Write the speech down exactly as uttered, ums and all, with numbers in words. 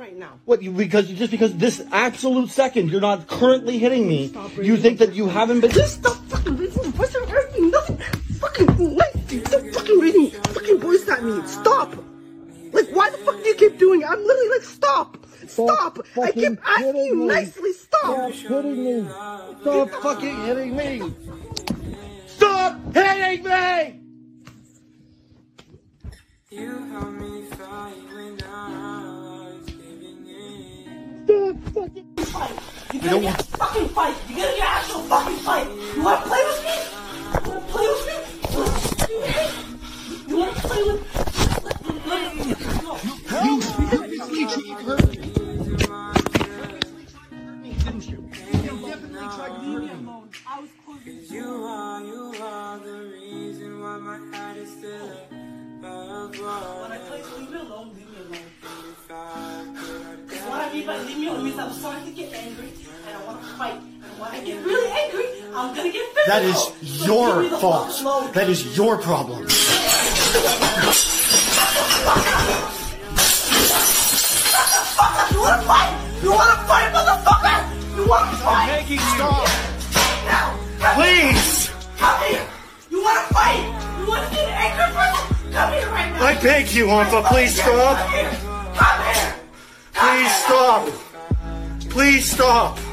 right now. What? You, because just because this absolute second you're not currently hitting me, you think that you haven't been. Just stop fucking raising your voice. Nothing. Nothing. Fucking like, stop fucking raising fucking voice at me. Stop. Like, why the fuck do you keep doing it? I'm literally like, stop. Stop. Stop. I keep asking you me. nicely. Stop. Stop hitting me. Stop fucking hitting me. Stop hitting me. You help me fight when I was giving in. Stop fucking fight. You gotta get a fucking fight. You gotta get an actual fucking fight. You wanna play with me? You wanna play with me? You wanna play with me? You definitely tried to hurt me. Didn't you? You definitely tried to hurt me. I was close. You are, you are the reason why my heart is still above water. When I tell you to leave me alone, leave me alone. Because what I mean by leave me alone means I'm starting to get angry and I want to fight. And when I get really angry, I'm gonna get physical. That is So your fault. That is your problem. You wanna fight? You wanna fight, motherfucker? You wanna fight? I'm begging you. Stop. Now, come Please. Here. Come here. You wanna fight? You wanna get an angry person? Come here right now. I beg you, Wampa, please stop. Come here. Come here. Come Please here. stop. Please stop.